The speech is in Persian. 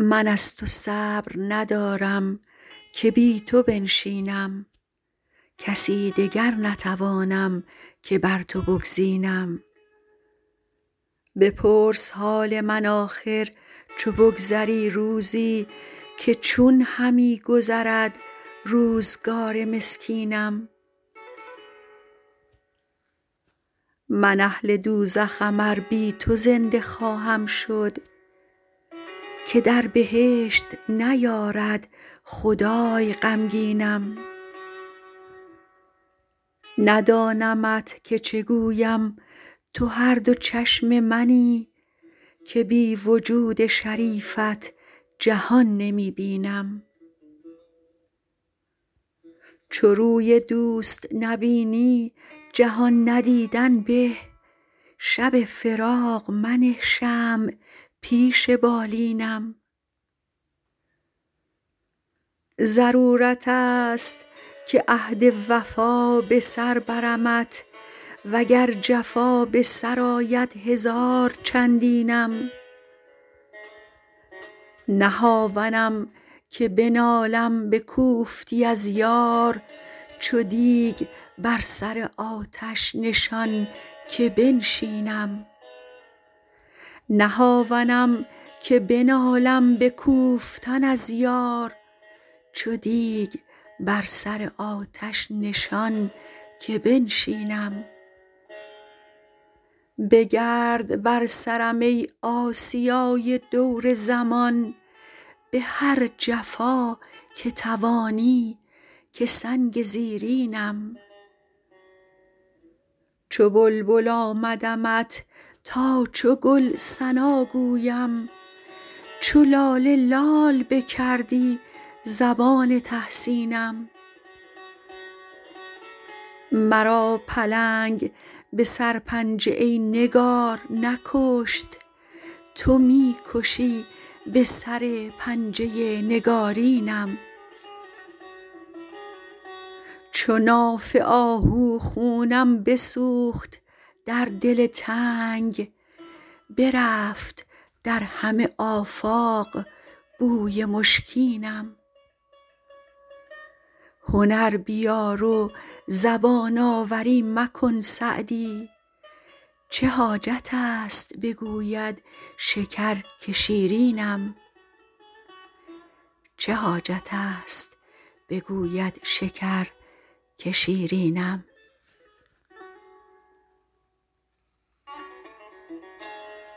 من از تو صبر ندارم که بی تو بنشینم، کسی دگر نتوانم که بر تو بگزینم. بپرس حال من آخر چو بگذری روزی، که چون همی گذرد روزگار مسکینم. من اهل دوزخم ار بی تو زنده خواهم شد، که در بهشت نیارد خدای غمگینم. ندانمت که چه گویم تو هر دو چشم منی، که بی وجود شریفت جهان نمی بینم. چو روی دوست نبینی جهان ندیدن به، شب فراق منه شمع پیش بالینم. ضرورت است که عهد وفا به سر برمت، وگر جفا به سر آید هزار چندینم. نه هاونم که بنالم بکوفتی از یار، چو دیگ بر سر آتش نشان که بنشینم. نه هاونم که بنالم به کوفتن از یار، چو دیگ بر سر آتش نشان که بنشینم. بگرد بر سرم ای آسیای دور زمان، به هر جفا که توانی که سنگ زیرینم. چو بلبل آمدمت تا چو گل ثنا گویم، چو لاله لال بکردی زبان تحسینم. مرا پلنگ به سرپنجه ای نگار نکشت، تو می کشی به سر پنجه نگارینم. چو ناف آهو خونم بسوخت در دل تنگ، برفت در همه آفاق بوی مشکینم. هنر بیار و زبان آوری مکن سعدی، چه حاجت است بگوید شکر که شیرینم.